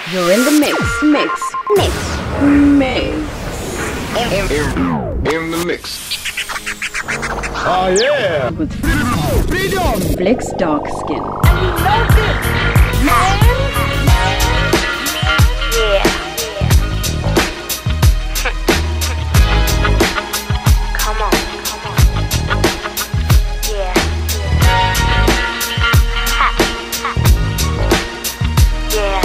You're in the mix. In the mix. Oh yeah! With Freedom! Flex Dark Skin. And you know this, man. Yeah. Come on. Yeah. Ha. Yeah.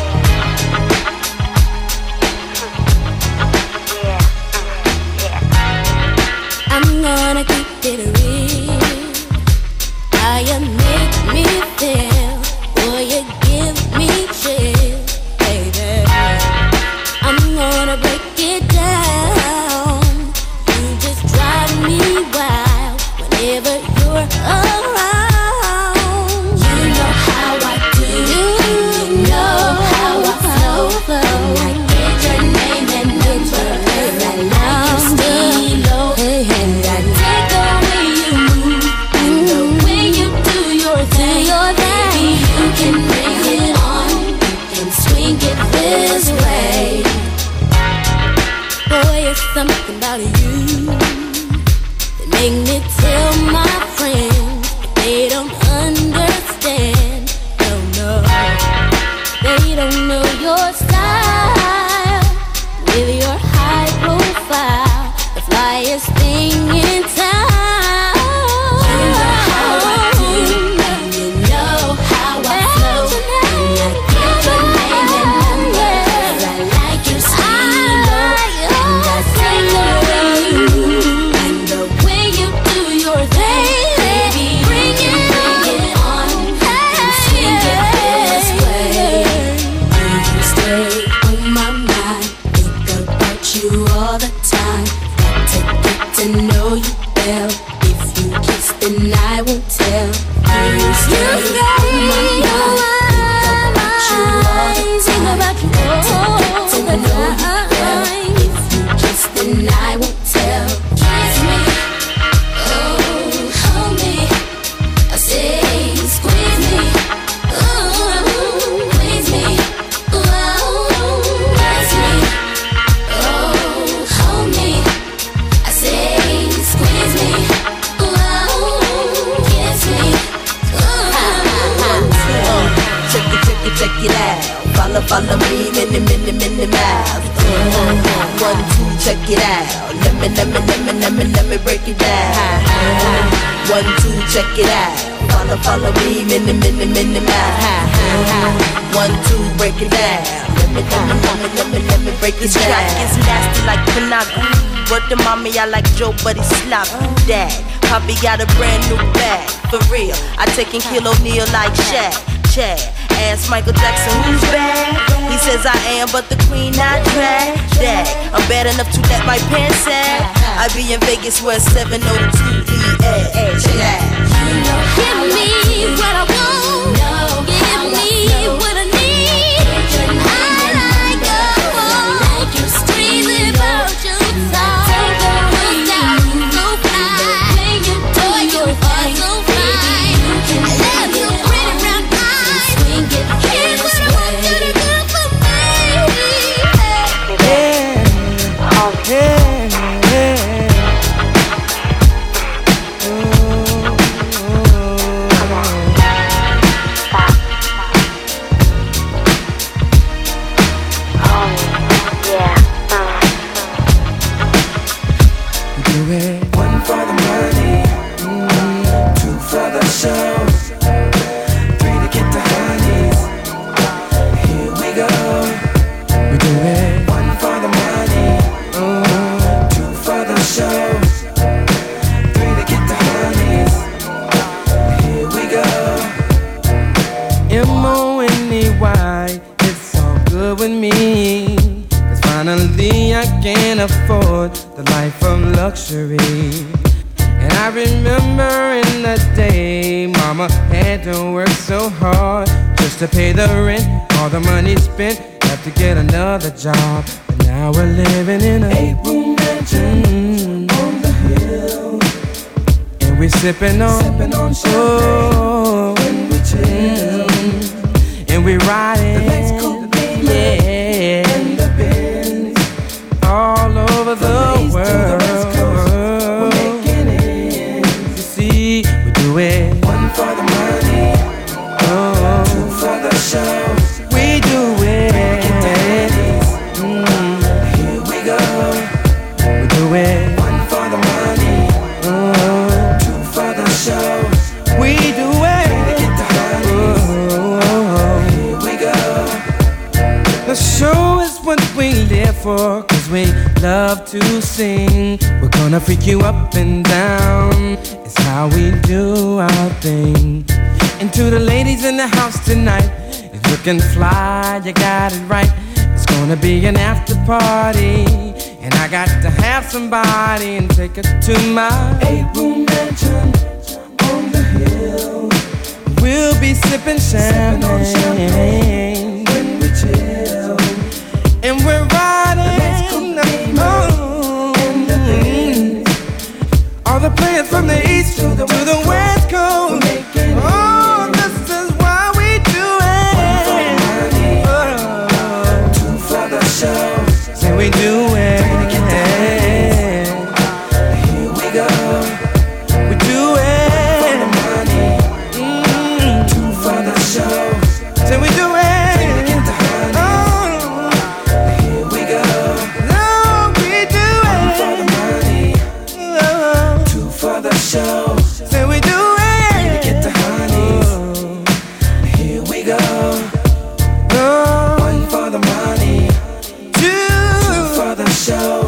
Yeah. I'm gonna keep it real. How you make me feel, boy, you give me chills, baby. I'm gonna break it down. You just drive me wild whenever you're around. You know how I do. You know how I flow. When I get your name and number, I like you steal, and I take the way you move and the way you do your thing. Baby, you can bring it on. You can swing it this way. Boy, it's something about you that make me tell my friends, but they don't understand. No, they don't know your style. With your high profile, the flyest thing in town. You know how I do, you know how I flow. And I get your name and number, 'cause I like your style. And I take the way you move and the way you do your thing. Baby, bring it on and swing it this way. You stay on my mind, think about you all the time. Got to get to know you well. If you kiss, then I won't tell. You stay on my mind, think about you all the time. Got to get to know you well. If you kiss, then I won't tell. Kiss me, oh, hold me. I say, squeeze me, oh, please me, oh, kiss me, oh, hold me. I say, squeeze me, oh, kiss me, Check it out. Follow me, many miles. 1, 2, check it out. Let me break it down. 1, 2, check it out. Follow me, many miles. 1, 2, break it down. Let me break it This down. track is nasty like Panago. Word to mommy, I like Joe, but he's sloppy. Dad, Poppy got a brand new bag. For real, I take and kill O'Neal like Shaq. Chad, ask Michael Jackson who's bad. He says I am, but the queen not drag. Dad, I'm bad enough to let my pants sag. I be in Vegas where 702 EA. Check it out. give me what I want. Give me what I need. I like you street about you. So fly. Boy, you are so fly. I love you, pretty brown eyes. Here's what I want you to do for me. One for the money, 2 for the show, 3 to get the honeys. Here we go. We do it. 1 for the money, 2 for the show, 3 to get the honeys. Here we go. M-O-N-E-Y, it's all good with me. Finally I can afford the life of luxury. And I remember in the day Mama had to work so hard just to pay the rent. All the money spent, have to get another job. And now we're living in a 8-room mansion on the hill. And we sipping on champagne when we chill. And we riding, what we live for, 'cause we love to sing. We're gonna freak you up and down. It's how we do our thing. And to the ladies in the house tonight, it's looking fly, you got it right. It's gonna be an after party, and I got to have somebody and take her to my 8-room mansion on the hill. We'll be sipping champagne when we chill, and we're riding all the players from the east to the west coast. Oh, this is why we do it. Two for the show. Say we do it. Here we go. We do it. Two for the show. Say we do it. Here we go. No, we do it. Two for the show. Say we do it. To get the honeys. Here we go. One for the money. Two for the show.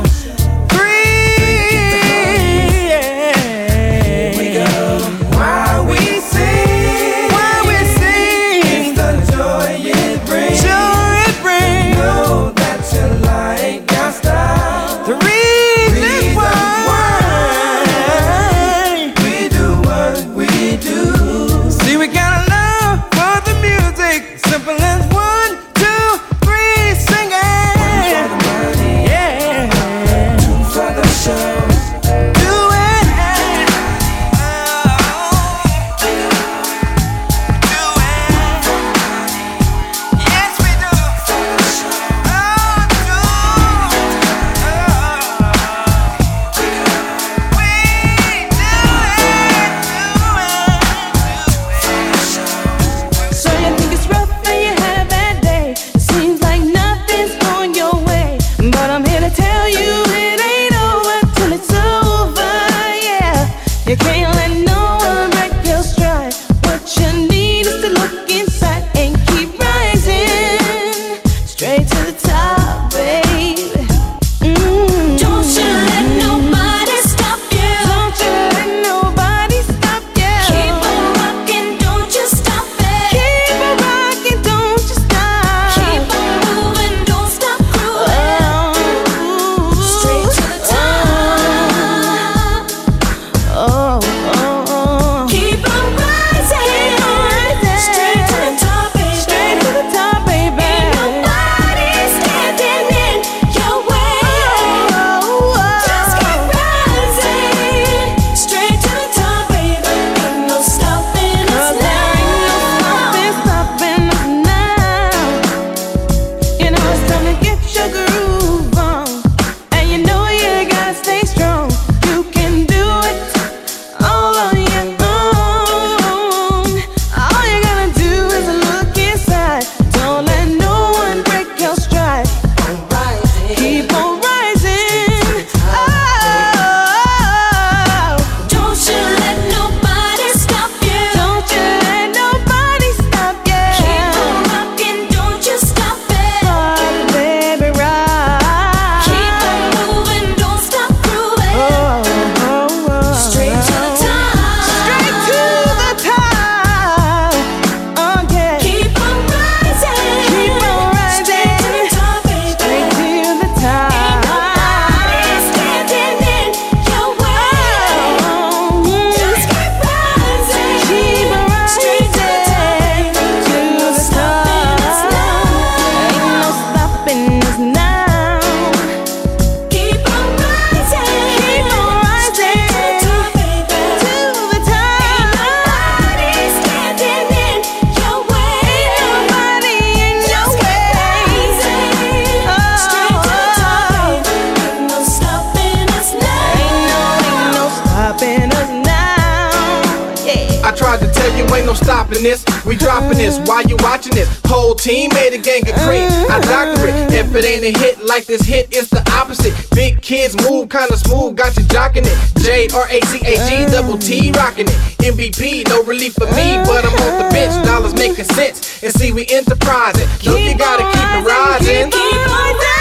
ain't no stopping this. We dropping this while you watching this. Whole team made a gang of cream. I doctor it. If it ain't a hit like this hit, it's the opposite. Big kids move kinda smooth, got you jocking it. J-R-A-C-H-E, double T rocking it. MVP, no relief for me, but I'm off the bench. Dollars making sense. And see, we enterprising. Look, you gotta keep it rising. Keep on rising.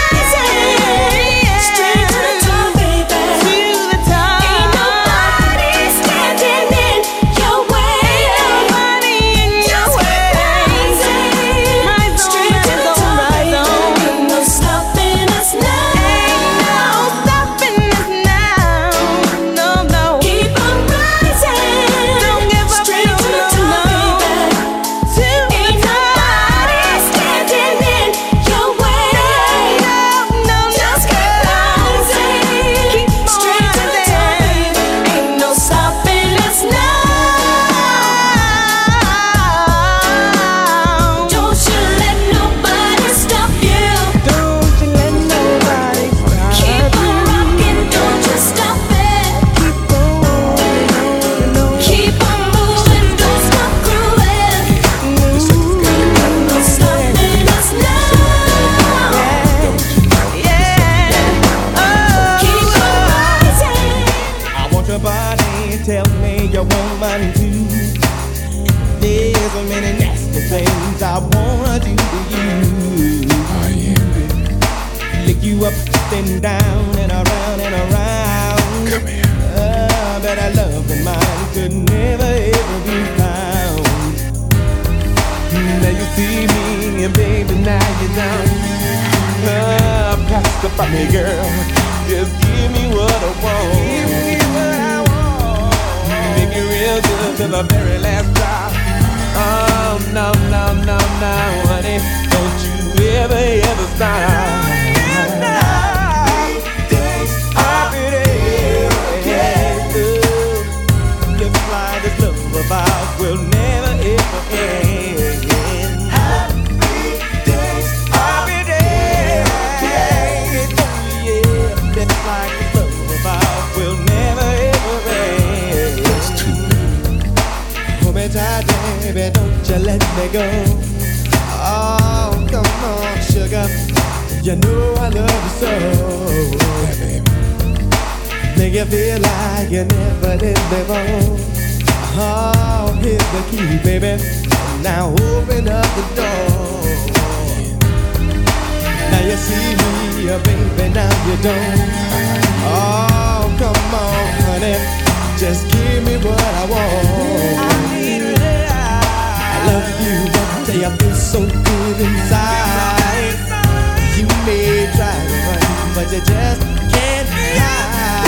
been down and around and around. Come here. But I love of mine could never ever be found. Now you see me, and baby, now you know. Pass up on me, girl. Just give me what I want. Give me what I want. Make it real good to the very last drop. Oh, no, no, no, no, honey. Don't you ever stop. Happy days. Looks like this love of ours will never ever end. Happy days. Happy days. Yeah, looks like this love of ours will never ever end. That's too bad. Hold me tight, baby, don't you let me go. Oh, come on, sugar. You know I love you so. Yeah, baby. Make you feel like you never did before. Oh, here's the key, baby. Now open up the door. Now you see me, baby, now you don't. Oh, come on, honey. Just give me what I want. I need it. I love you, but say I feel so good inside. You may try to run, but you just can't hide.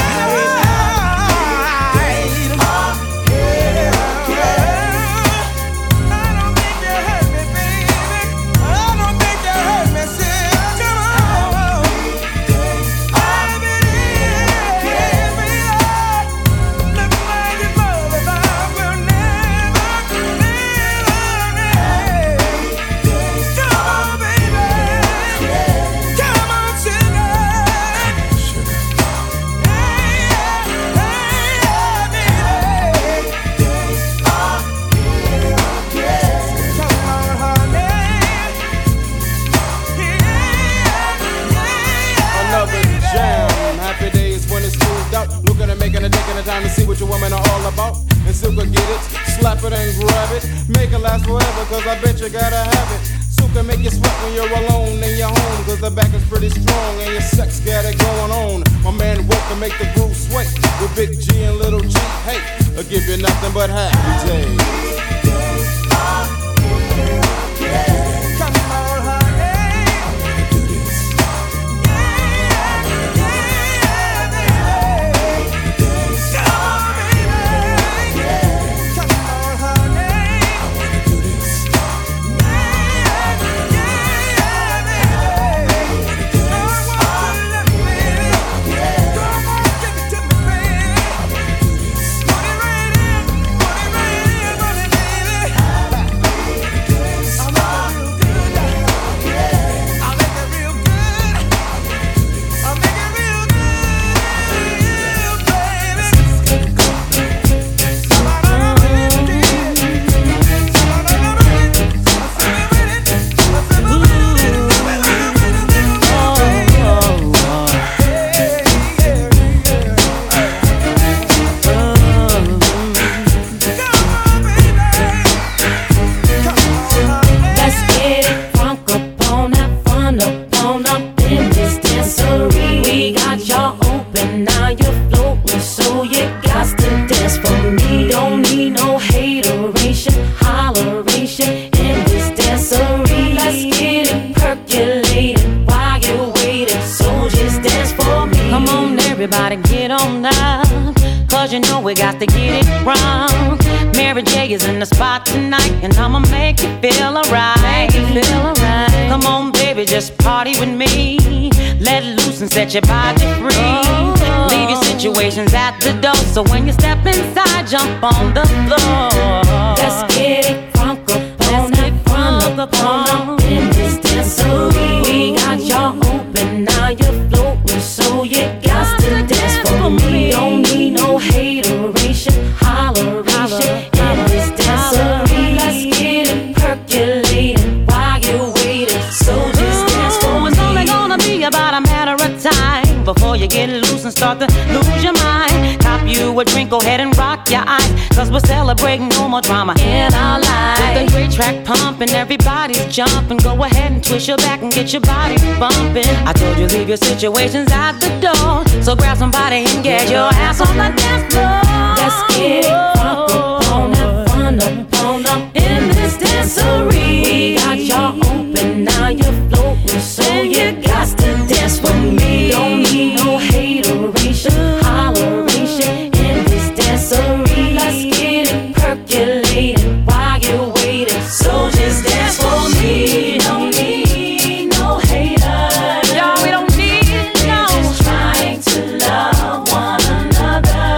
Time to see what your women are all about. And Silk will get it, slap it and grab it. Make it last forever, cause I bet you gotta have it. Silk can make you sweat when you're alone in your home, cause the back is pretty strong and your sex got it going on. My man Wolf can make the groove sway with Big G and Little G. Hey, I'll give you nothing but happy days. Everybody get on up, cause you know we got to get it wrong. Mary J is in the spot tonight, and I'ma make you feel alright. Come on, baby, just party with me. Let loose and set your body free. Leave your situations at the door, so when you step inside, jump on the floor. Let's get it crunk up on in this dancery. We got y'all open, now you're floating, so you got to dance for me. Don't need no hateration, holleration in this dancery. Let's get it percolating while you're waiting, so just dance for me. It's only gonna be about a matter of time before you get loose and start to lose your mind. Cop you a drink, go ahead and rock your eyes, cause we're celebrating no more drama in our lives. With a great track pumping, everybody's jumping. Go ahead and twist your back and get your body bumping. I told you leave your situations at the door, so grab somebody and get your ass on the dance floor. Let's get it crunk up, fun up in this dancery. We got y'all open, now you're floating, so you got to dance for me. Don't need no hateration, holleration in this dancery. Let's get it percolating while you're waiting, so just dance for me. Don't need no haters, y'all, we don't need no. We're just trying to love one another.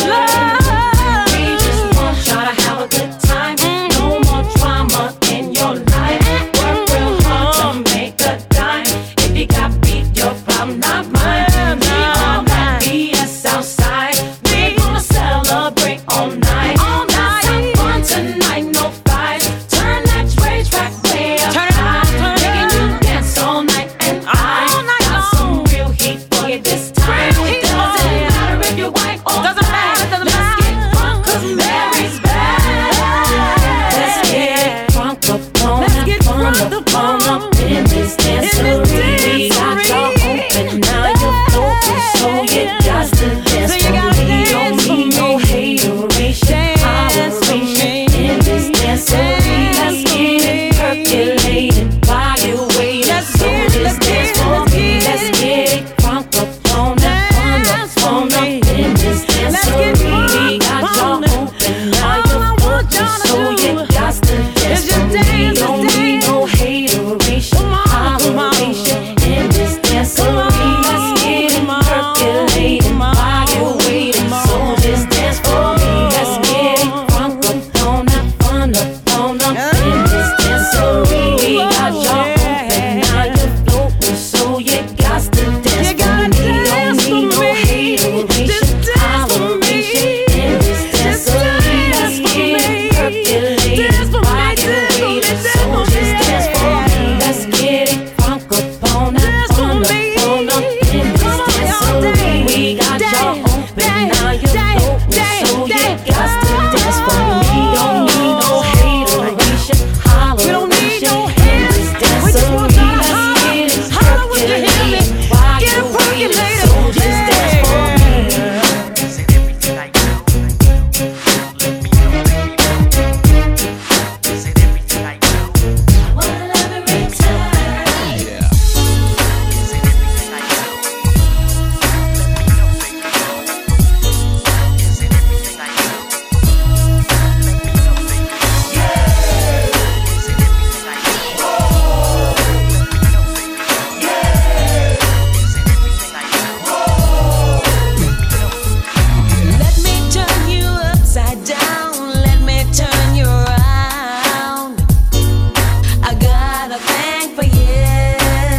We just want y'all to have a good time. No more drama in your life. Work real hard to make a dime. If you got beat, your problem, not mine. We all got BS outside. We gonna celebrate all night. Let's have fun tonight, no fights. Turn that Dre track way up high. Making you dance all night, and I got some real heat for you this time. Doesn't matter if you're white or black. Let's get drunk 'cause Mary's back. Let's get drunk up on up in this dancery. We got y'all open, now you're floating, so you got to dance for me. Don't need no hateration, holleration in this dancery. Let's get it percolating while you're waiting, so just dance for me. Let's get it crunk up on up in this dancery. We got y'all open, now you're floating, so you got to dance for me. Don't need no hateration, holleration in this dancery. Let's get it percolating while you're waiting, so just dance for me. Let's get it crunk up on up in this dancery. We got y'all open, now you're floating, so you got to dance for me. Don't need no hateration, holleration in this dancery. Let's get it percolating while you're waiting, so just dance for me. Let's get it crunk up on up in this dancery. We got y'all open, now you're floating, so you got to dance for me. Don't need no hateration, holleration in this dancery. Let's get it percolating while you're waiting, so just dance for me. Wanna love every time. Let me turn you upside down. Let me turn you around. I got a thing for you.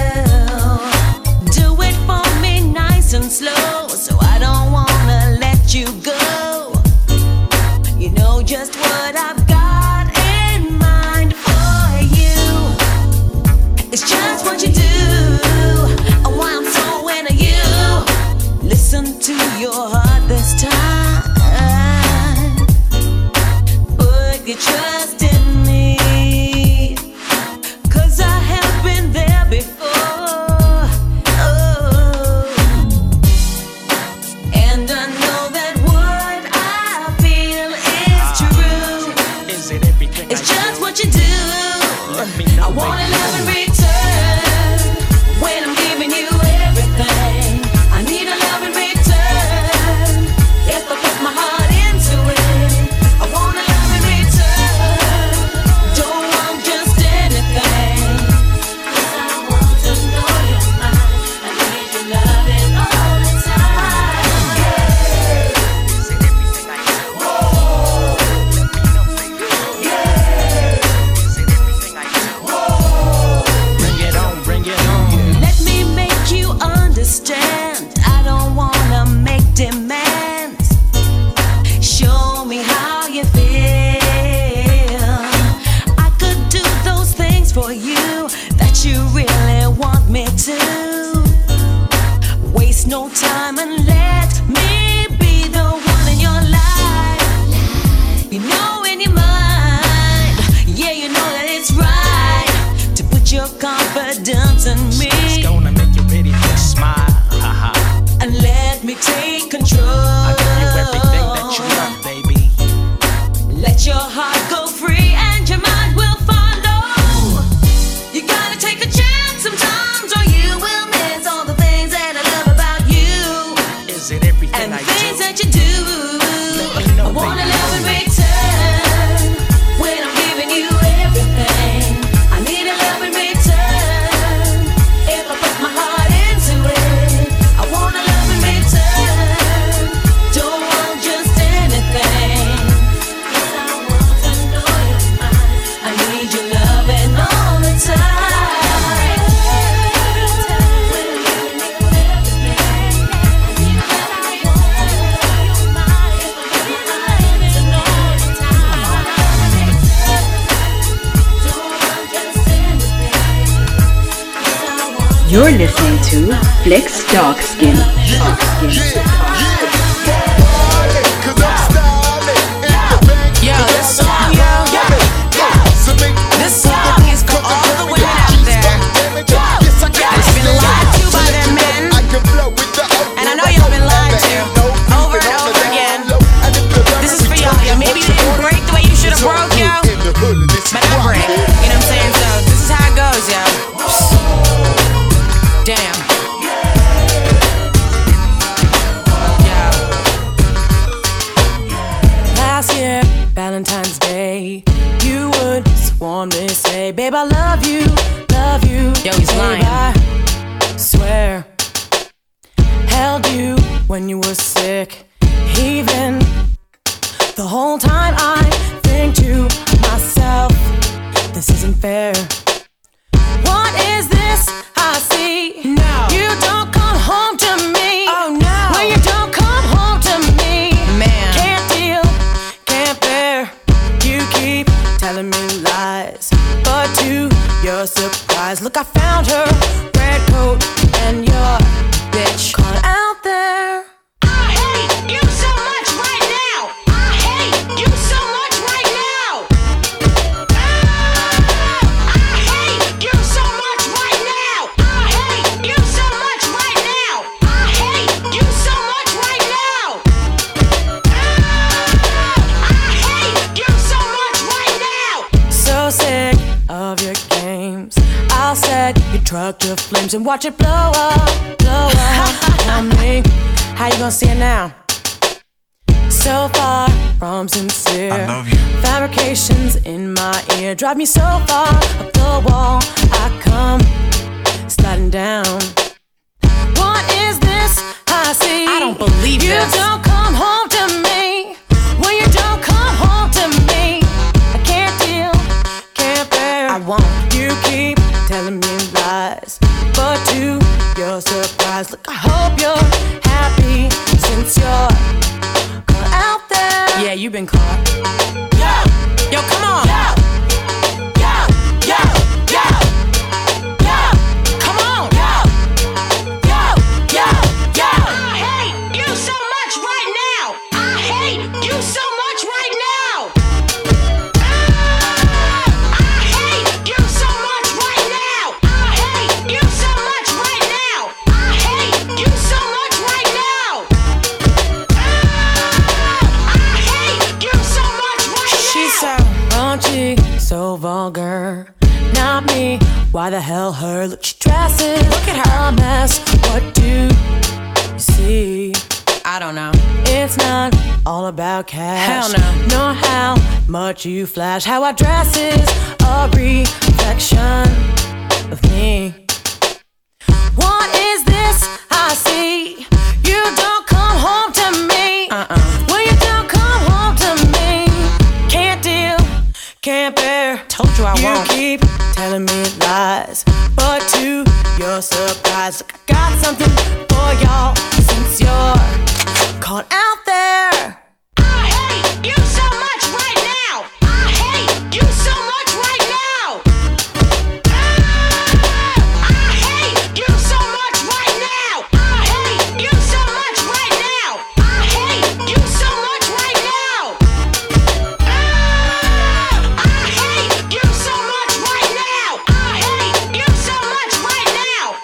Do it for me nice and slow, so I don't wanna let you go. You know just what I've got in mind for you. It's just what you do. Why I'm so into you. Listen to your heart this time. Put your trust in me, 'cause I have been there before. Oh. And I know that what I feel is true. It's just what you do. I wanna love in return when I'm giving you everything. I need a love in return if I put my heart into it. I wanna love in return. Don't want just anything, 'cause I want to know you're mine. I need your loving all the time. Bring it on. Let me make you understand. I don't wanna make demands. Show me how you feel. I could do those things for you that you really want me to. Waste no time and let me be the one me. It's gonna make you really just smile. And let me take control. I'll give you everything that you want, baby. Let your heart go free and your mind will follow. You gotta take a chance sometimes or you will miss all the things that I love about you. Is it everything and I the things do? that you do? I wanna love in return when I'm giving you everything. I need a love in return if I put my heart into it. I wanna love in return, don't want just anything. 'Cause I want to know you're mine. I need your loving all the time. You're listening to Flex Darkskin. Yo, this song, this song is for all the women out there. It's been lied to by their men, and I know y'all been lied to over and over again. This is for y'all. Yo, maybe you didn't break the way you should have broke, yo, but I break. You know what I'm saying? So this is how it goes, yo. Damn. Last year, Valentine's Day, you would warmly say, babe, I love you, love you. Yo, he's babe, lying. I swear, held you when you were sick. Even the whole time I think to myself, this isn't fair. What is this I see? No. You don't come home to me. Oh no. When you don't come home to me, Man. can't deal, can't bear. You keep telling me lies, but to your surprise, look, I found her red coat and your bitch caught out there. I hate you so much right now. I hate you so much right now. I hate you so much right now. I hate you so much right now. I hate you so much right now. I hate you so much right now. So sick of your games. I'll set your truck to flames and watch it blow up on me. How you gonna see it now? So far from sincere. I love you. Fabrications in my ear drive me so far up the wall. I come sliding down. What is this I see? I don't believe you this. don't come home to me. When you don't come home to me, I can't deal, can't bear. I won't. You keep telling me lies, but to your surprise, look, I hope you're happy since you're caught out there. Yeah, you've been caught. Yo, come on. Come on. I hate you so much right now. I hate you so much right now. I hate you so much right now. I hate you so much right now. I hate you so much right now. I hate you so much right now. She's so raunchy, so vulgar. Not me, why the hell her? Look, she dresses, look at her, a mess. What do you see? I don't know. It's not all about cash. Hell no. Nor how much you flash. How I dress is a reflection of me. What is this I see? You don't come home to me. When you don't come home to me, can't deal, can't bear. Told you I won't. You keep telling me lies, but to your surprise, look, I got something for y'all since you're caught out there. I hate you so much right now. I hate you so much right now. I hate you so much right now. I hate you so much right now. I hate you so much right now. I hate you so much right now. I hate you so much right now.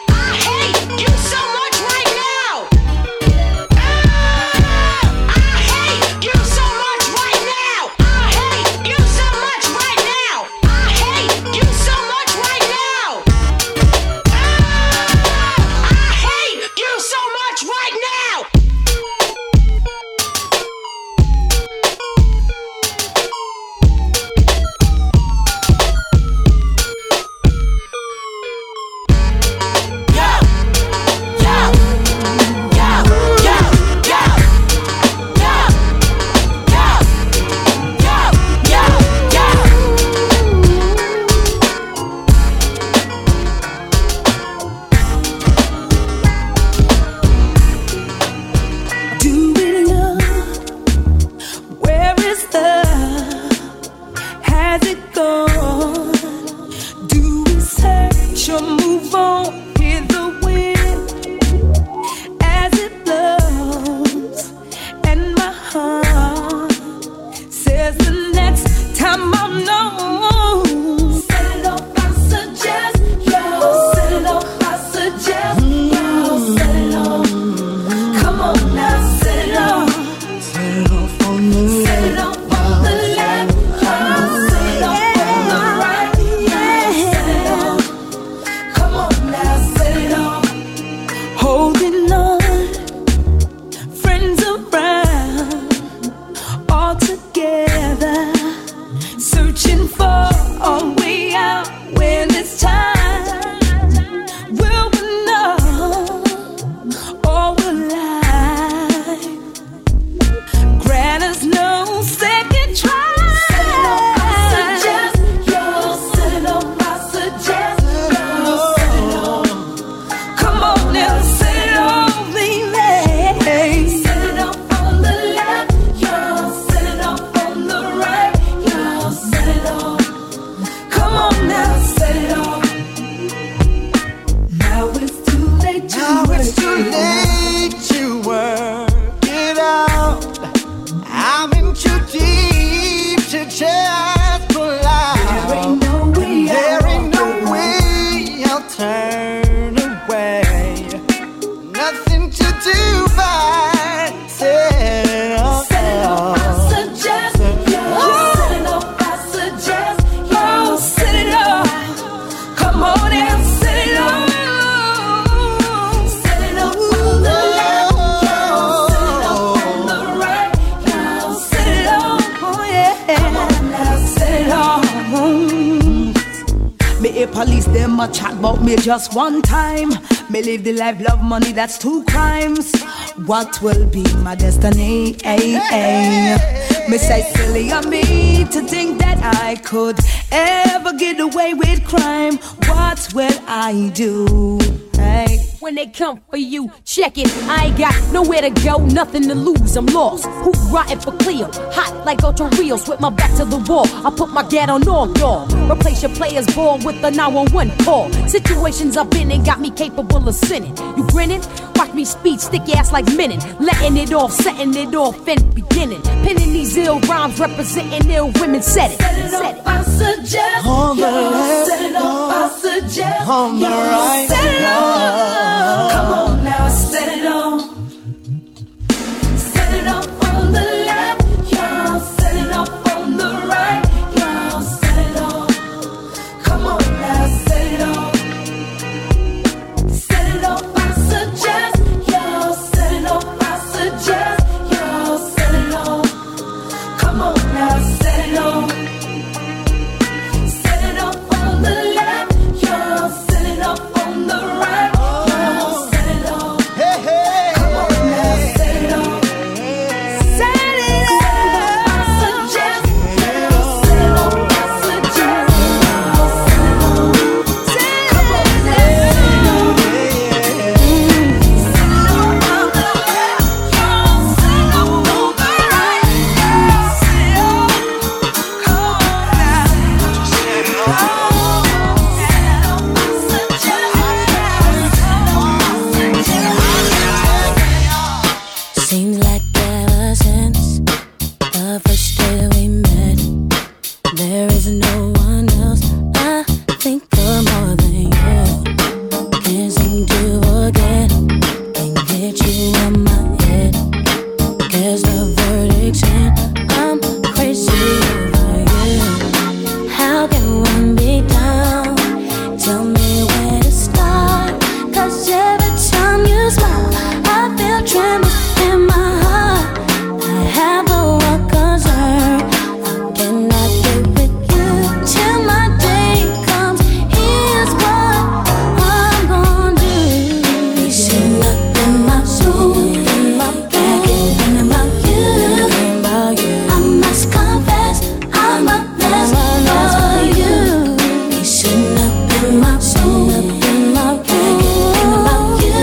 it's too late to work it out. I'm in too deep to just pull out. There ain't no way I'll turn away. Nothing to do but set it off. Set it off, I suggest. Set it off, I suggest. Yo, set it off. Come on and set it off. Set it off on the left. Yo, set it off on the right. Yo, set it off. Oh yeah. Come on now, set it off. Me a police them a chat about me just one time. Me live the life, love money, that's 2 crimes. What will be my destiny? Me say silly of me to think that I could ever get away with crime. What will I do? Hey. When they come for you, check it. I ain't got nowhere to go, nothing to lose. I'm lost. Who rotting for Cleo? Hot like Ultra Reels with my back to the wall. I put my gat on all y'all. Replace your player's ball with the 911 call. Situations I've been in got me capable of sinning. You grinning? Watch me speed, stick ass like minning. Letting it off, setting it off in beginning. Penning these ill rhymes, representing ill women. Set it. Set it off, I suggest. On the Yo, set it left, off, I suggest. on the Yo, right. set it off. Come on now, set it off. Set it off on the left. Yo, set it off on the right. Yo, set it off. Come on now, set it off. Set it off, I suggest. Yo, set it off, I suggest. Yo, set it off. Come on now, set it off. Set it off on the left. Yo, set it off on the right. Yo, set it off. Hey, hey. Come on now, set it off. Set it off, I suggest. Yo, set it off, I suggest. Yo, set it off. Come on now, set it off. Set it off on the left. Yo, set it off on the right. Yo, set it off. Come on now, set it off. Set it off, I suggest. Set it off, I suggest. Seems like ever since the first day we met, there is no one else I think of more than you. Can't seem to forget, can't get you on my head. Guess the verdict's in, I'm crazy over you. How can one be down? Tell me where to start. 'Cause every time you smile, I feel tremors in my heart. I have a one concern. How can I get with you till my day comes? Here's what I'm gonna do. You should look in my soul, in my bag, thinking about you. I must confess, I'm a mess for you. You should look in my soul, in my bag, thinking about you.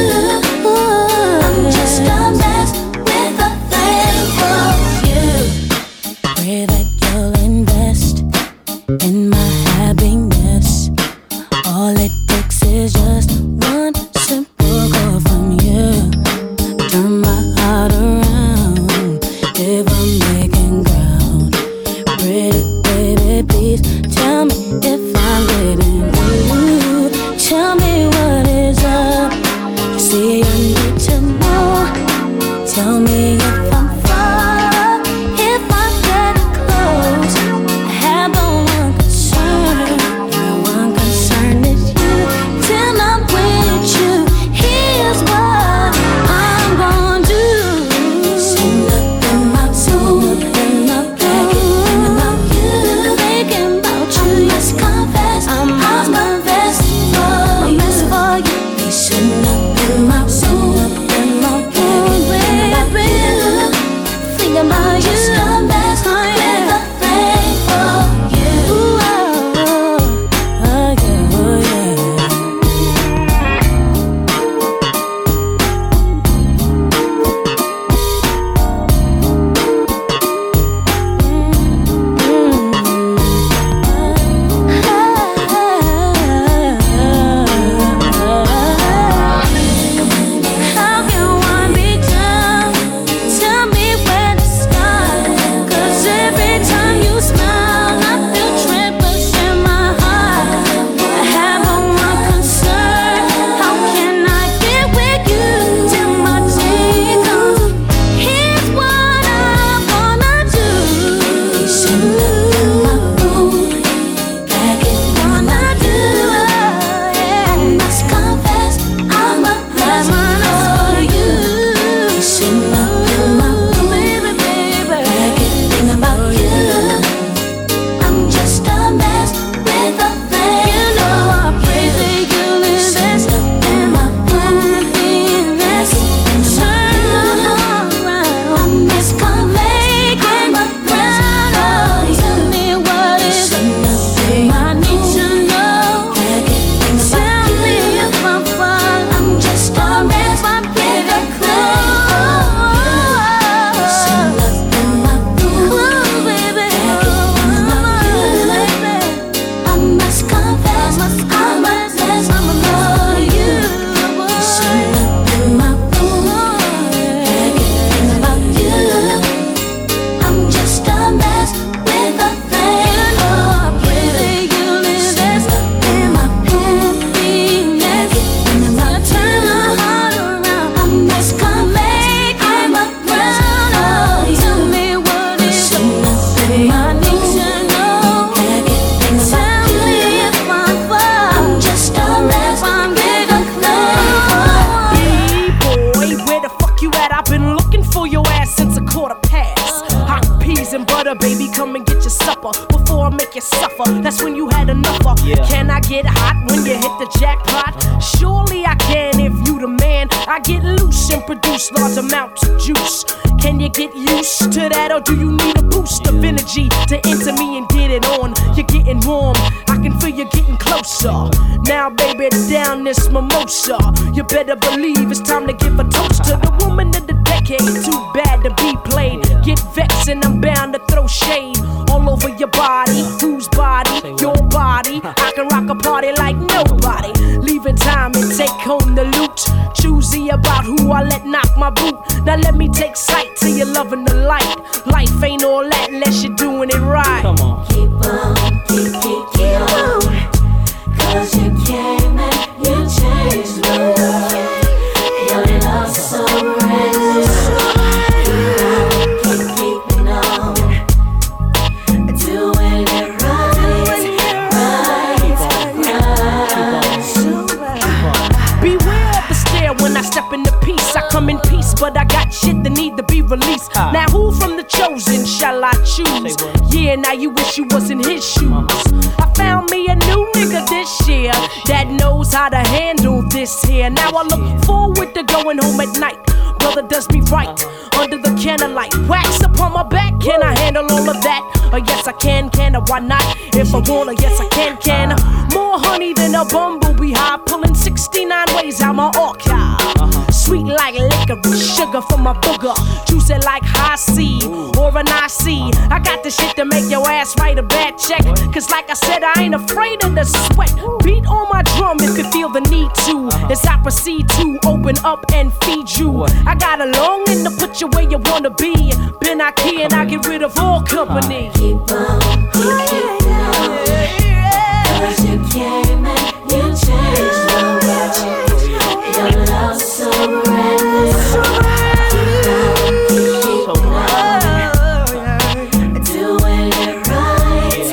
I'm just a mess with a thing for you. Pray that you'll invest in my happiness. All it takes is just one simple call from you. Turn my heart around if I'm making ground. Pretty baby, please tell me if I'm getting you. Tell me what is up. You see, I need to know. Tell me if I'm far, if I'm getting close. I have but one concern, and the one concern is you. Till I'm with you, here's what I'm gonna do. Sing up in my soul, in my bag, thinking about you, thinking about you. I must confess, I'm my best for you. You should up in my soul, in my bag, thinking about you. Just a mess with a thing for you. Oh yeah. the jackpot? Surely I can if you the man. I get loose and produce large amounts of juice. Can you get used to that, or do you need a boost of energy to enter me and get it on? You're getting warm, I can feel you getting closer. Now baby, down this mimosa. You better believe it's time to give a toast to the woman of the decade. Too bad to be played. Get vexed and I'm bound to throw shade all over your body. Whose body? Your body. I can rock a party like nobody. Leaving time and take home the loot. Choosy about who I let knock my boot. Now let me take sight till you're loving the light. Life ain't all that unless you're doing it right. Come on. Keep on, keep on. Cause you came and you changed my world. Your love so reckless. Keep keeping on. Doing it right. Beware of the stare when I step into peace. I come in peace, but I got shit that need to be released. Now who from the chosen shall I choose? Yeah, now you wish you was in his shoes. I found me a new nigga this year that knows how to handle this here. Now I look forward to going home at night. Brother does me right under the candlelight. Wax upon my back, can I handle all of that? Yes I can I? Why not? If I wanna, yes I can I? More honey than a bumblebee hive, pulling 69 ways out my archive. Sweet like licorice, sugar from my booger. Juicy like high C or an IC. I got the shit to make your ass write a bad check. Cause like I said, I ain't afraid of the sweat. Beat on my drum if you feel the need to. As I proceed to open up and feed you. I got a longing to put you where you wanna be. Been out here and I get rid of all company. Keep on, keep on. Cause you came and you changed my world. Your love so reckless. Keep on. Doing it right.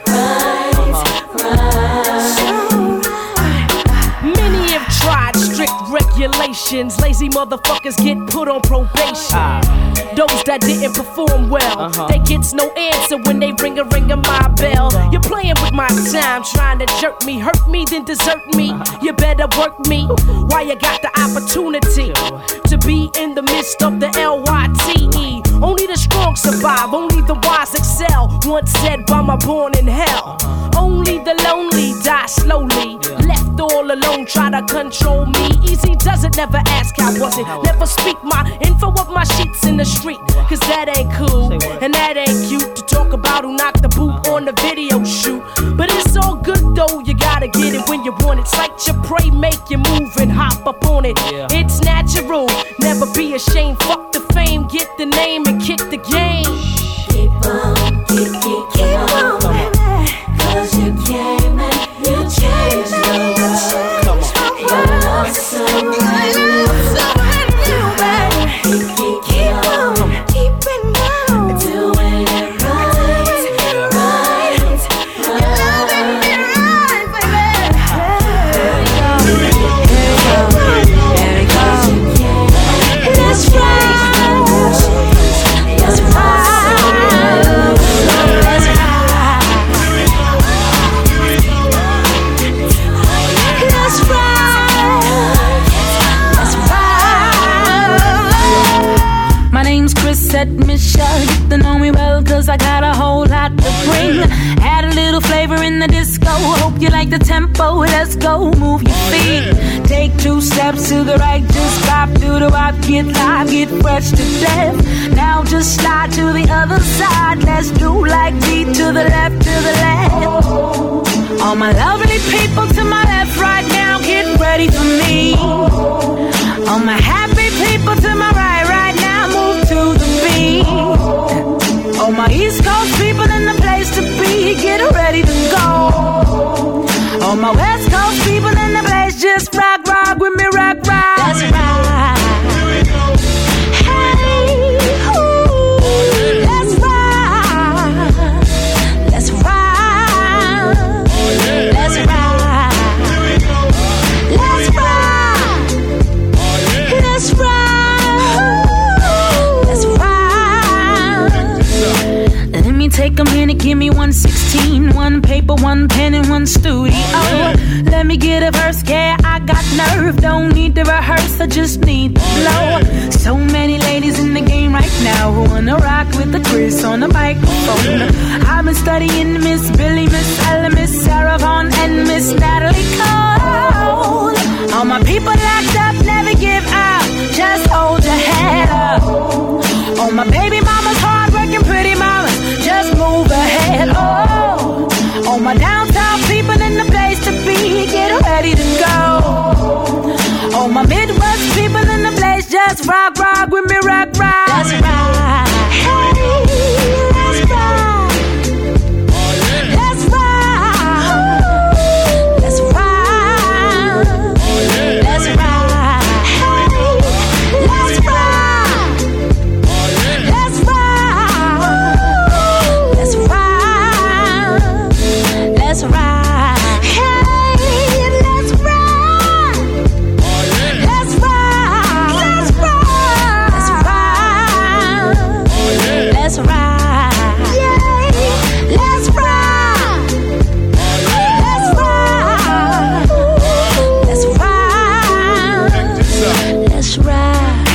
Many have tried strict regulations. Lazy motherfuckers get put on probation. Those that didn't perform well, they gets no answer when they ring a my bell. You're playing with my time, trying to jerk me, hurt me, then desert me. You better work me while you got the opportunity to be in the midst of the LYTE. Only the strong survive, only the wise excel. Once said by my born in hell. Only the lonely die slowly. Left all alone, try to control me. Easy does it, never ask how was it. Never speak my info of my sheets in the street. Cause that ain't cool, and that ain't cute. To talk about who knocked the boot on the video shoot. But it's all good though, you gotta get it when you want it. Sight your prey, make you move and hop up on it. It's natural, never be ashamed. Fuck the fame, get the name and kick the game. Keep on, keep on, baby. Cause you came and you changed the world. Your love so reckless. Keep on, keeping on. Doing it right. You're loving me right, baby. There we go. That's right. That's right. That's right. Admission, get to know me well, cause I got a whole lot to bring. Add a little flavor in the disco. Hope you like the tempo, let's go, move your feet. Take 2 steps to the right, just drop through the rock. Get live, get fresh to death. Now just slide to the other side. Let's do like D to the left, to the left. All my lovely people to my left right now, get ready for me. All my happy people to my right now, move to the beat. All my East Coast people in the place to be, get ready to go. All my West Coast people in the place, just rock with me, rock. That's right. Hey, ooh, let's ride. Let's ride. Let's ride. Let's ride. Let's ride. Let's ride. Let me take a minute, give me 160. 16, one paper, one pen, and one studio. Let me get a verse, yeah, I got nerve. Don't need to rehearse, I just need the flow. So many ladies in the game right now who wanna rock with the Chris on the microphone. I've been studying Miss Billy, Miss Ella, Miss Sarah Vaughan, and Miss Natalie Cole. All my people locked up, never give up, just hold your head up. All my baby mamas, hard-working pretty mamas, just move ahead. Oh, all my downtown people in the place to be, get ready to go. All my Midwest people in the place, just rock, rock with me, rock, rock. Let's ride. Hey, let's ride. Let's ride. Let's ride. Let's ride. Hey, let's ride. Let's ride. Let's ride. Let's ride. Hey, let's ride. Let's ride. Let's ride. Let's ride. Let's ride. Yeah. Let's ride. Let's ride. Let's ride. Let's ride.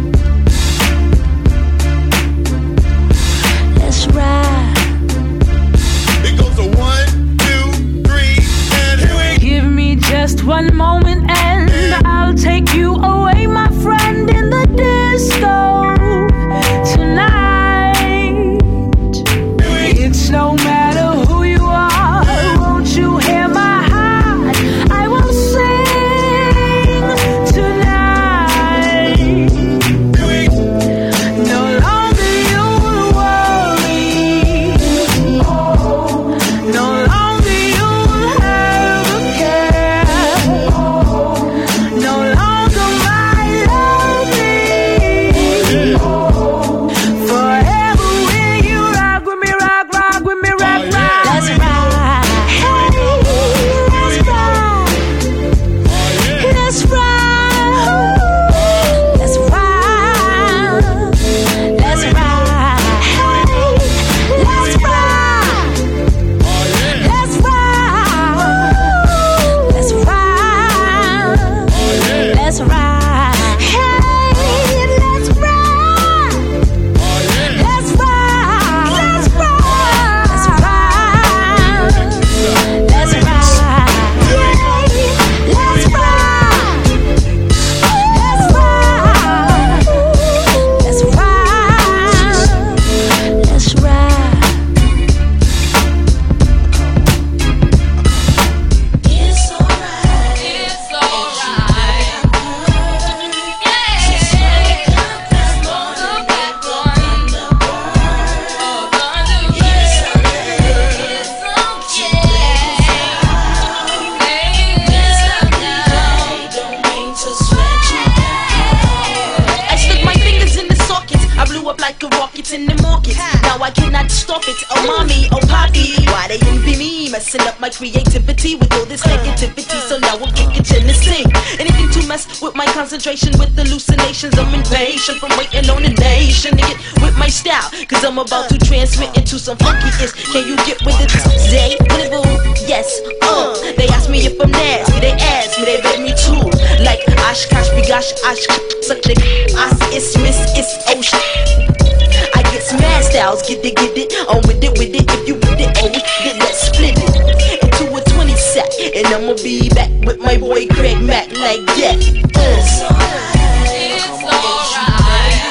Let's ride. It goes to 1, 2, 3, and here we Give me just one moment and I'll take you away, my friend, in the disco tonight. It's no matter who you are, won't you hear my heart? I will sing tonight. No longer you'll worry, no longer you'll have a care, no longer my lovely. Forever will you rock with me, rock, rock with me, rock, rock. Let's ride. Hey, let's ride. Let's ride. Let's ride. Let's ride. Hey, let's ride. Let's ride. Let's ride. Let's ride. Hey, let's ride. Let's ride. Let's ride. Let's ride. Let's ride. Yay. Let's ride. Let's ride. Let's ride. Let's ride. It's alright. It's alright. I stuck my fingers in the sockets. I blew up like a rocket in the market. Now I cannot stop it. Oh mommy, oh poppy, why they envy me? Messing up my creativity with all this negativity. So now I'm kicking in the sink. Anything to mess with my concentration, with hallucinations. I'm impatient from waiting on the nation to get with my style. Cause I'm about to transmit into some funkiness. Can you get with it today? Yes, they ask me if I'm nasty. They ask me, they bet me too. Like Oshkosh, Bigosh, Oshkosh, suck the it's miss, it's ocean. I get smash styles, get it, on with it, if you with it, oh, then let's split it into a 20 set, and I'ma be back with my boy Craig Mack like that. It's alright, it's alright.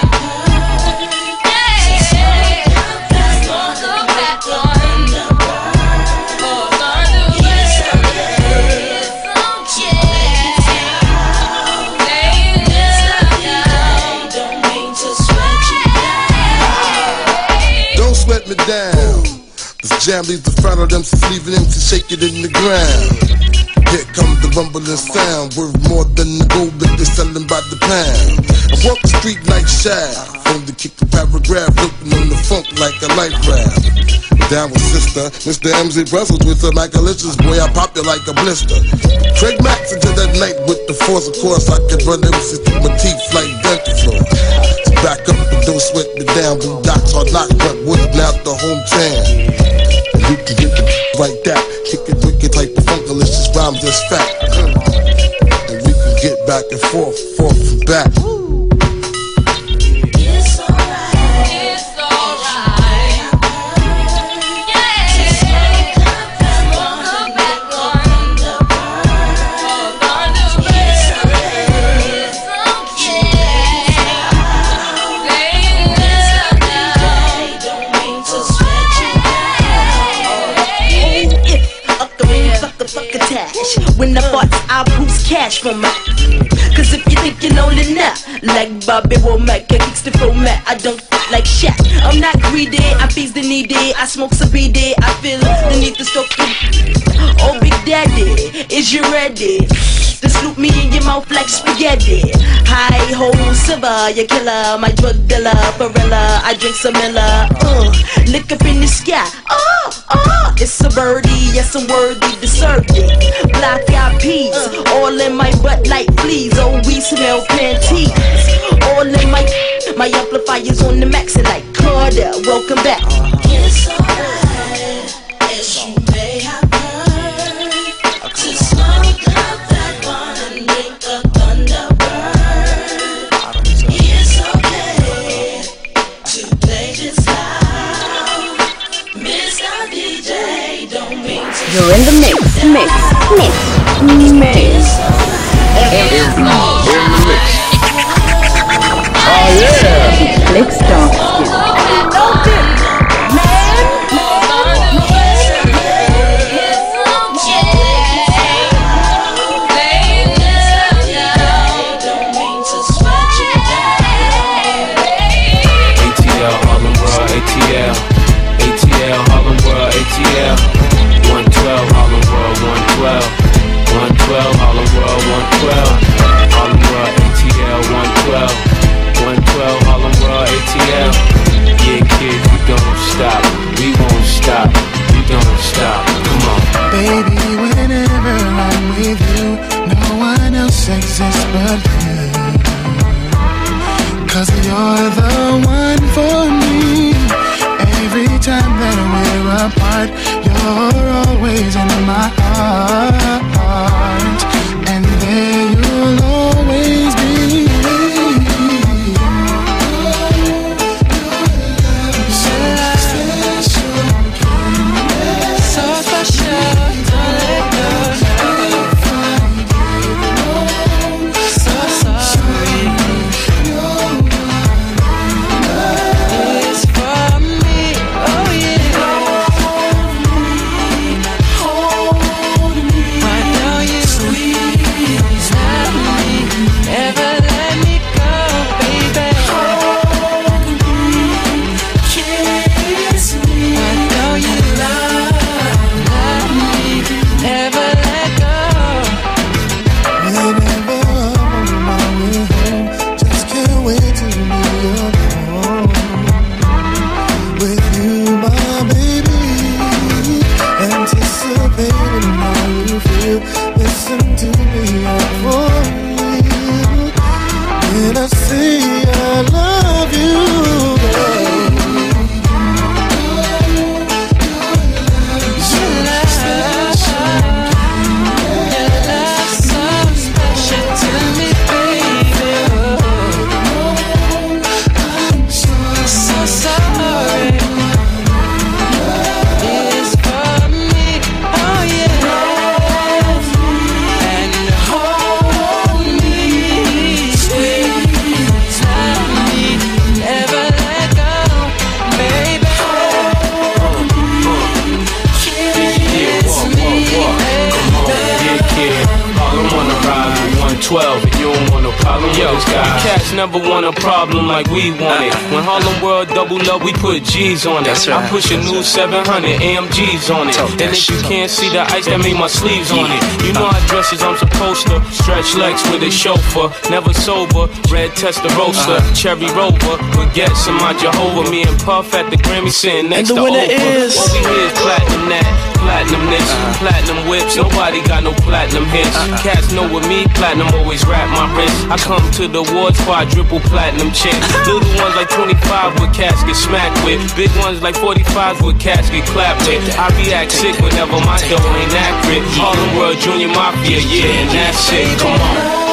me down. This jam leaves the front of them, leaving them to shake it in the ground. Here comes the rumbling sound, worth more than the gold that they're selling by the pound. I walk the street like Shaft, from to kick the paragraph, looking on the funk like a life raft. Down with sister, Mr. MZ Brussels with her like a licious boy, I pop you like a blister. Craig Max into that night with the force, of course, I can run emphasis through my teeth like dental floor. So back up and don't sweat me down, blue dots are not but woods now the hometown. You can get like that. Kick it wicked like the Funkalicious rhymes that's fat. And we can get back and forth and back. When I bought, I boost cash from my. Cause if you think you know it now, like Bobby Womack, I kicks the format, I don't like Shaq. I'm not greedy, I feast the needy, I smoke some BD, I feel the need to stop it. Oh, Big Daddy, is you ready? To sloop me in your mouth like spaghetti. Hi ho, Silva, you killer, my drug dealer, Barilla, I drink some Miller. Lick up in the sky, it's a birdie, yes I'm worthy to serve it. Black eyed peas, all in my butt like fleas. Oh, we smell panties. All in my amplifiers on the max and like Carter. Welcome back. It's alright, as you may have heard, to smoke up that one and make the Thunderbird. It's okay to play this loud, Mr. DJ. Don't mean to. You're in the mix. Oh yeah! Flex Darkskin. ATL, Harlem World, ATL, 112, Harlem World, 112, 112, Harlem World, 112, Harlem World, ATL, 112, 112, Harlem World, ATL. Yeah, kid, we don't stop, we won't stop, we don't stop. Come on, baby. Whenever I'm with you, no one else exists but you. 'Cause you're the one for me. Every time that we're apart, you're always in my heart, and there you'll always be. So special, don't let go. So sorry. It's for me. Oh yeah. Hold me. Why don't you squeeze me? Never let me go, baby. Hold me. Kiss me. Why don't you love me? Never let go. Whenever I'm with home, just can't wait to meet your home. With you, my baby, anticipating how you feel. Listen to me, I'm for you. When I say I love you, your love's so special to me, baby. I'm so sorry. It's for me, oh yeah. And hold me, squeeze me, never let go, baby. Kiss me, yeah, kid, all I wanna ride with 112, and you don't want no problem with this guy. Cats never want a problem like we want it. When Harlem World double up, we put G's on it. I push a new 700 AMGs on it. And if you can't see the ice, that made my sleeves on it. You know I dress as I'm supposed to. Stretch legs with a chauffeur, never sober. Red Testarossa, Cherry Rover. Baguettes in my Jehovah. Me and Puff at the Grammy sitting next to Oprah. What we hear is platinum that, platinum this, platinum whips. Nobody got no platinum hits. Cats know with me, platinum always rap my my wrist. I come to the awards quadruple platinum chick. Little ones like 25 with casket smacked with. Big ones like 45s with casket clapped with. I react sick whenever my dough ain't accurate. Harlem World Junior Mafia, yeah, and that's it. Come on.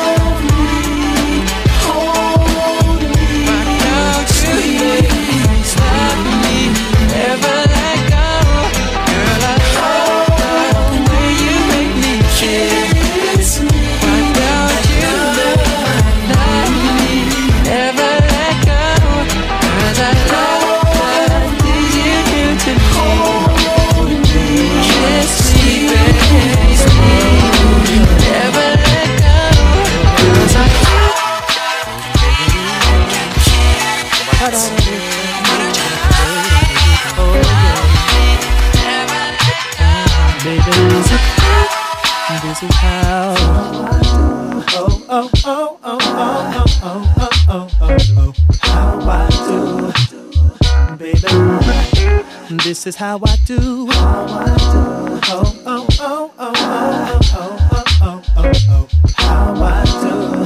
This is how I do. Oh, oh, oh, oh, oh, oh, oh, oh, oh, oh, how I do, baby. This is how I do. Oh, oh, oh, oh, oh, oh, oh, oh, oh, oh, how I do.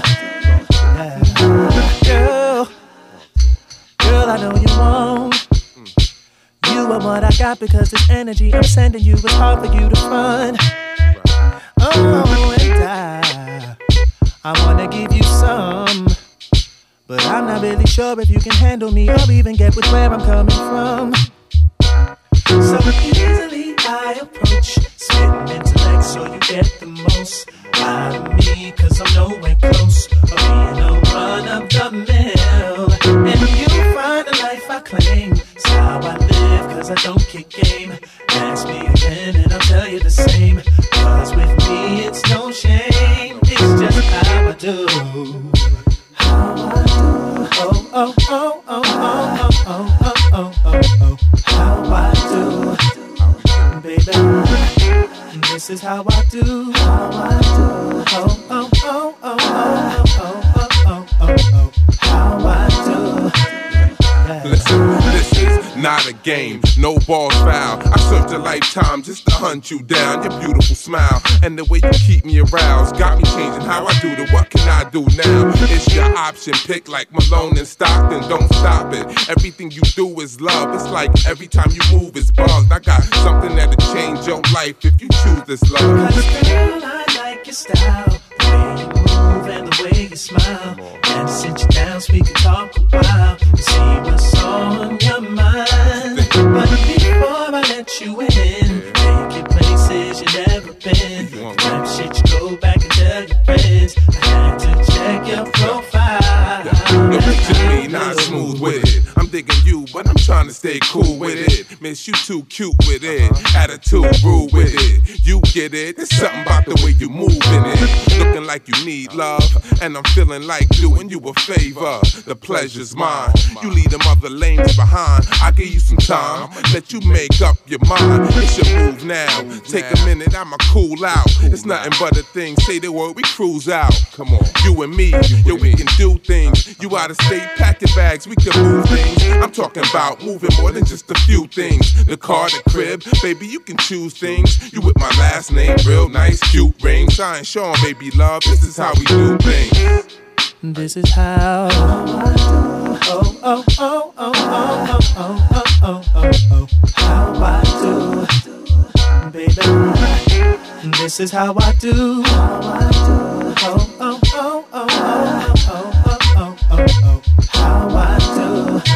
Yeah. Girl, I know you won't. You are what I got because this energy I'm sending you is hard for you to run. Oh, and I wanna give you some, but I'm not really sure if you can handle me or even get with where I'm coming from. So easily I approach, spitting intellect so you get the most out of me, cause I'm nowhere close or being a run of the mill. And you'll find the life I claim, it's how I live cause I don't kick game. Ask me again and I'll tell you the same, cause with me it's no shame, it's just how I do. How I do. Oh, oh, oh, oh, oh, oh, oh, oh, oh, oh, how I do, baby. This is how I do. How I do. Oh, oh, oh, oh, oh, oh, oh, oh, oh, how I do. Listen, this is not a game, no balls foul. I searched a lifetime just to hunt you down. Your beautiful smile and the way you keep me aroused got me changing how I do it. What can I do now? It's your option, pick like Malone and Stockton. Don't stop it. Everything you do is love. It's like every time you move is bugged. I got something that'll change your life if you choose this love. Cause girl, I like your style, the way you move and the way you smile. And sit you down so we can talk a while and see what's on your mind. But before I let you in, take you places you never been. The type of shit you go back and tell your friends. I had to check your profile. Yo, picture me not smooth with it. I'm digging you, but I'm trying to stay cool with it. Miss, you too cute with it. Attitude rude with it. You get it. There's something about the way you move in it. Looking like you need love, and I'm feeling like doing you a favor. The pleasure's mine. You leave them other lanes behind. I give you some time, let you make up your mind. It's your move now. Take a minute, I'ma cool out. It's nothing but a thing. Say the word, we cruise out. Come on, you and me, yeah, we can do things. You out of state, pack your bags, we can move things. I'm talking about moving more than just a few things. The car, the crib, baby, you can choose things. You with my last name, real nice, cute rings. I ain't showing, baby love, this is how we do things. This is how I do. Oh, oh, oh, oh, oh, oh, oh, oh, oh, oh, how I do, baby. This is how I do. Oh, oh, oh, oh, oh, oh, oh, oh, oh, oh, how I do.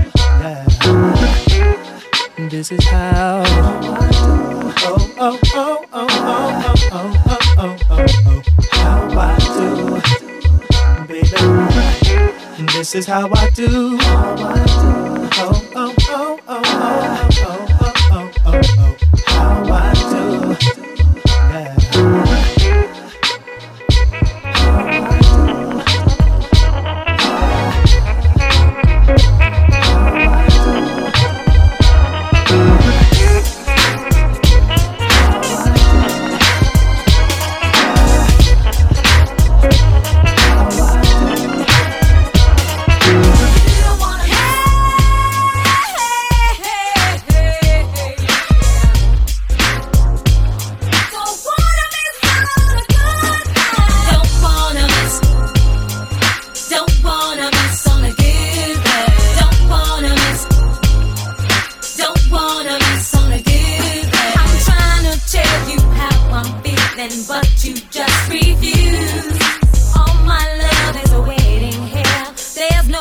Yeah. This is how I do. Oh, oh, oh, oh, oh, oh, oh, oh, oh, oh, how I do. Baby, this is how I do. Oh, oh, oh, oh, oh, oh, oh, oh, oh, how I do. Yeah.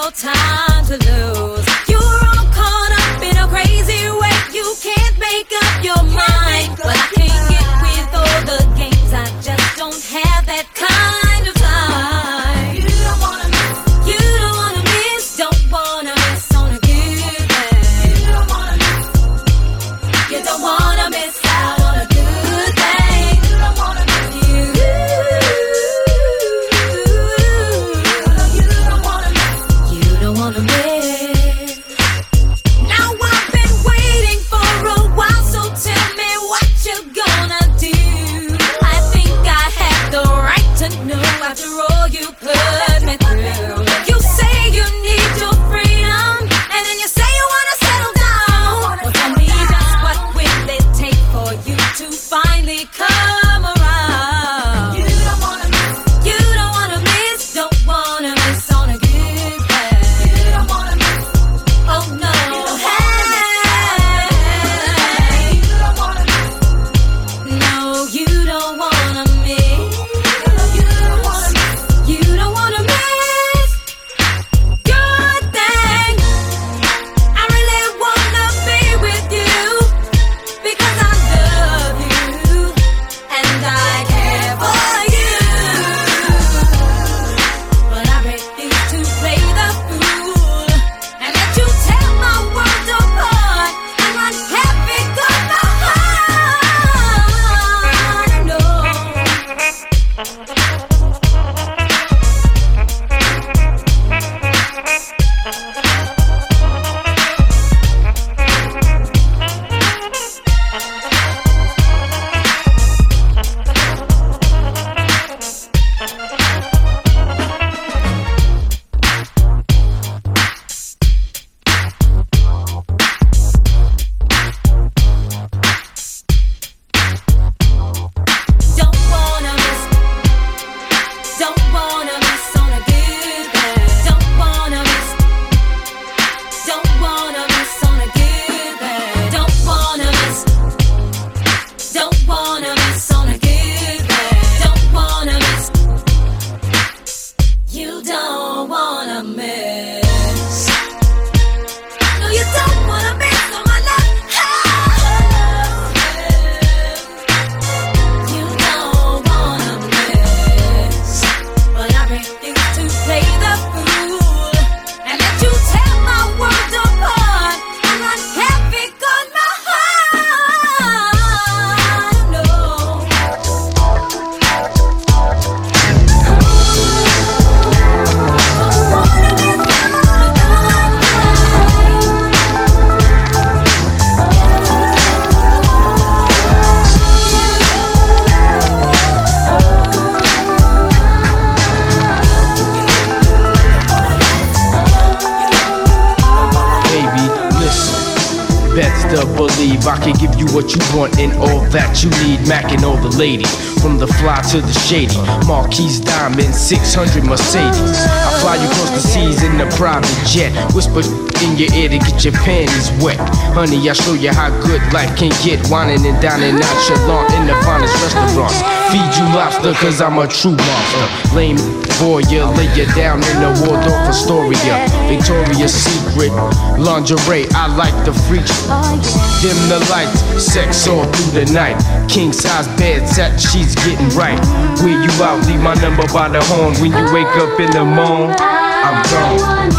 no time to lose. You're all caught up in a crazy way. You can't make up your mind. But I can't get with all the games. I just don't have that kind of time. You don't wanna miss. You don't wanna miss. Don't wanna miss on a good thing. You don't wanna miss. You don't wanna miss out on a good thing. You don't wanna miss. You don't wanna miss. You don't wanna miss. Now I've been waiting for a while, so tell me what you're gonna do. I think I have the right to know after all you put me through. You say you need your freedom, and then you say you wanna settle down. Well, tell me just what will it take for you to finally come around? You don't wanna miss. You don't wanna miss. Don't wanna miss on a good thing. You don't wanna miss. Oh no. Hey. You don't wanna miss. No, you don't wanna miss. You don't wanna miss. You don't wanna miss. Good thing. I really wanna be with you because I love you and I care for you. But I refuse to play the fool and let you tear my world apart and run heavy 'cause my heart knows. Don't wanna miss. Don't wanna miss on a good thing. Don't wanna miss. Don't wanna miss on a good thing. Don't wanna miss. Don't wanna miss on a good thing. Don't wanna miss. You don't wanna miss. No, you don't wanna miss on my love. You don't wanna miss, but I refuse to play the fool and let you tear my world apart and run heavy 'cause my heart knows. Baby, listen. Best to believe I can give you what you want and all that you need. Mac and all the ladies, from the fly to the shady. Marquise Diamond, 600 Mercedes. I fly you across the seas in a private jet. Whisper in your ear to get your panties wet. Honey, I show you how good life can get. Whining and dining nonchalant in the finest restaurants. Feed you lobster cause I'm a true monster. Lame boy, you lay you down in the Waldorf Astoria. Victoria's Secret lingerie, I like the freaks. Dim the lights, sex all through the night. King size bed, satin sheets getting right. Where you out, leave my number by the horn. When you wake up in the morning, I'm gone.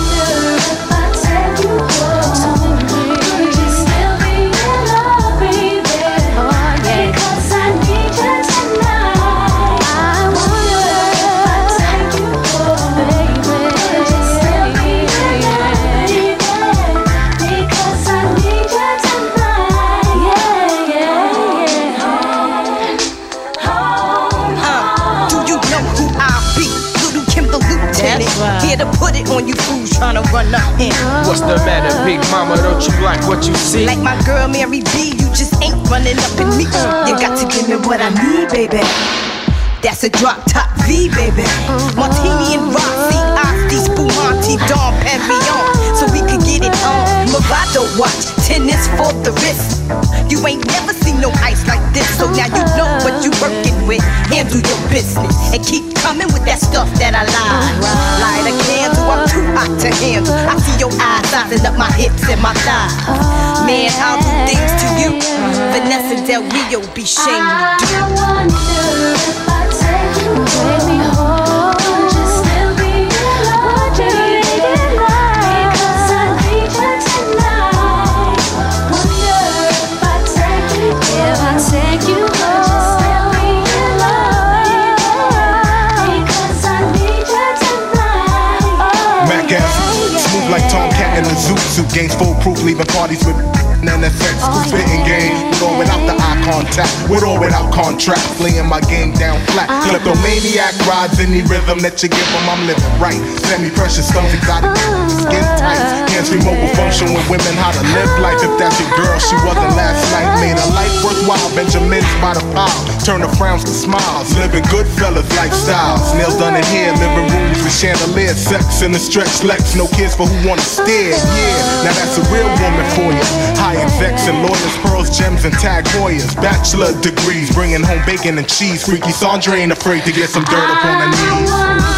Here to put it on you fools tryna run up in. What's the matter, big mama? Don't you like what you see? Like my girl Mary B, you just ain't running up in me. You got to give me what I need, baby. That's a drop top V, baby. Martini and Rossi, Asti, Spumante, Dom Perignon, so we could get it on. Movado watch, tennis for the wrist. You ain't never seen no ice like this, so now you know what you working with. Handle your business and keep coming with that stuff that I like. Light a candle, I'm too hot to handle. I see your eyes sizing up my hips and my thighs. Man, I'll do things to you. Vanessa Del Rio be shamed to do. I wonder if I take you home, me home, would you still be in love? Would you be in love? Because I need you tonight. Wonder if I take you home, if I take you home, would you still be in love? Because I need you tonight. Mac ass, smooth like Tomcat in a zoot suit. Gains full proof, leaving parties with NSX, who's spitting game. With or without the eye contact, with or without contract. Laying my game down flat. Kleptomaniac rides any rhythm that you give them, I'm living right. Semi-precious stones, exotic, skin tight. Hands-free mobile function with women, how to live life. If that's your girl, she wasn't last night. Made a life worthwhile, Benjamins by the pile. Turn the frowns to smiles, living good fellas lifestyles. Nails done in here, living rooms with chandeliers. Sex in the stretch Lex, no kids for who wanna steer. Yeah, now that's a real woman for you. High execs and lawyers, pearls, gems, and tag Hoyas. Bachelor degrees, bringing home bacon and cheese. Freaky Sandra ain't afraid to get some dirt up on her knees.